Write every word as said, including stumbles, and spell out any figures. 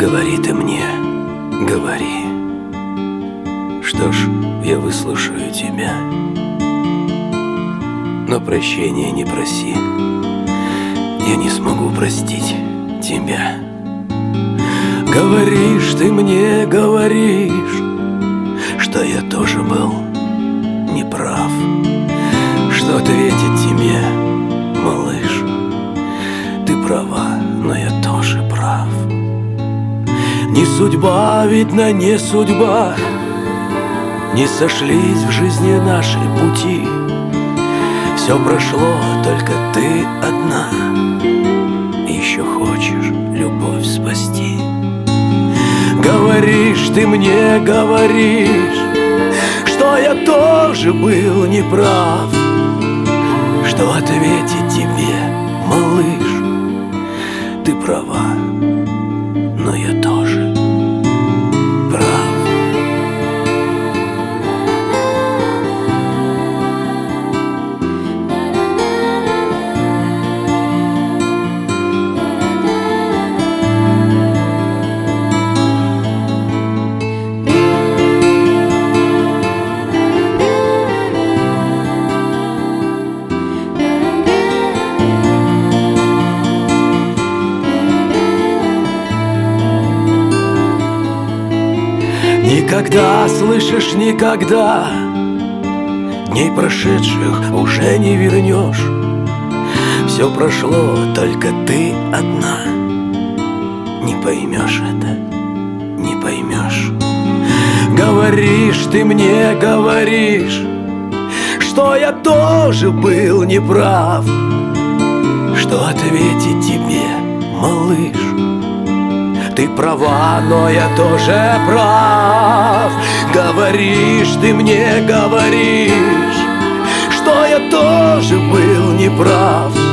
Говори ты мне, говори. Что ж, я выслушаю тебя, но прощения не проси. Я не смогу простить тебя. Говоришь ты мне, говоришь, что я тоже был неправ. Что ответить тебе, малыш? Ты права, но я тоже прав. Не судьба, видно, не судьба, не сошлись в жизни наши пути. Все прошло, только ты одна, и еще хочешь любовь спасти. Говоришь ты мне, говоришь, что я тоже был неправ. Что ответить тебе, малыш? Ты права, но я тоже прав. Никогда, слышишь, никогда дней прошедших уже не вернешь. Все прошло, только ты одна. Не поймешь это, не поймешь. Говоришь ты мне, говоришь, что я тоже был неправ. Что ответить тебе, малыш? Ты права, но я тоже прав. Говоришь ты мне, говоришь, что я тоже был неправ.